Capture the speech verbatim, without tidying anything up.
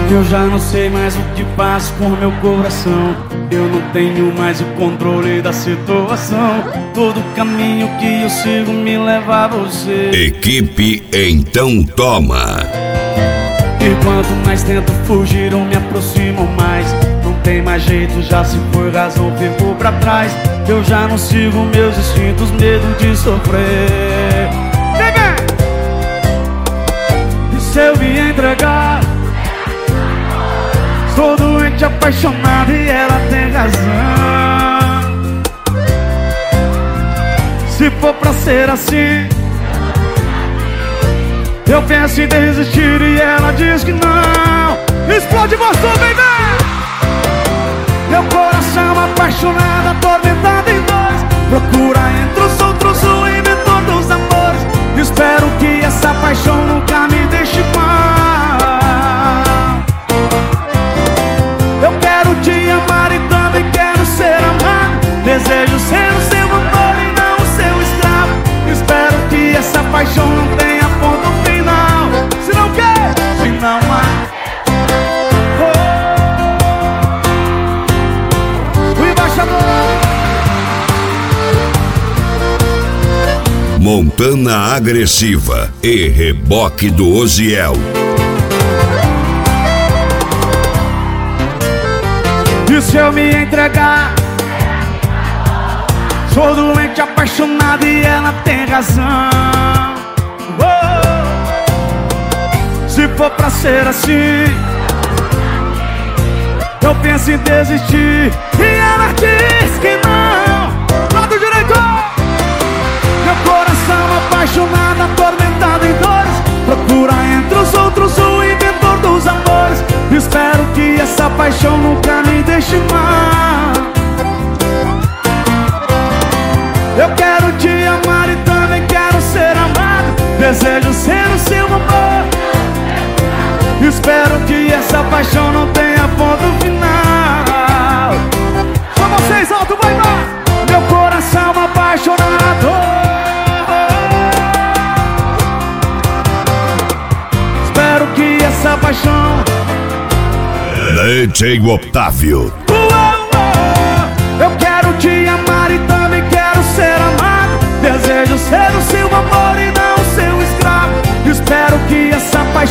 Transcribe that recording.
Eu já não sei mais o que faço com meu coração. Eu não tenho mais o controle da situação. Todo caminho que eu sigo me leva a você. Equipe Então Toma. E quanto mais tento fugir, eu me aproximo mais. Não tem mais jeito, já se foi, razão ficou pra trás. Eu já não sigo meus instintos, medo de sofrer. E se eu me entregar? Sou doente, apaixonado e ela tem razão. Se for pra ser assim, eu penso em desistir e ela diz que não. Explode você, baby! Meu coração apaixonado, atormentado em dores, procura entre os outros o inventor dos amores. Espero que essa paixão nunca me deixe mal. Eu quero te amar e também quero ser amado. Desejo ser o seu amor e não o seu escravo. Espero que essa paixão não tenha ponto final. Se não quer, se não há. Oh. O embaixador Montana Agressiva e Reboque do Oziel. E se eu me entregar? Sou doente, apaixonado e ela tem razão. Oh. Se for pra ser assim, eu penso em desistir e ela diz que não. Lado direito! Meu coração apaixonado, atormentado em dores, procura entre os outros o inventor dos amores. Espero que essa paixão nunca me deixe mal. Eu quero te amar e também quero ser amado. Desejo ser o seu amor. Espero que essa paixão não tenha ponto final. Só vocês, alto, vai lá! Meu coração apaixonado. Espero que essa paixão. D J Otávio. Eu quero te amar e também quero ser amado. Desejo ser o seu amor e não o seu escravo. Espero que essa paixão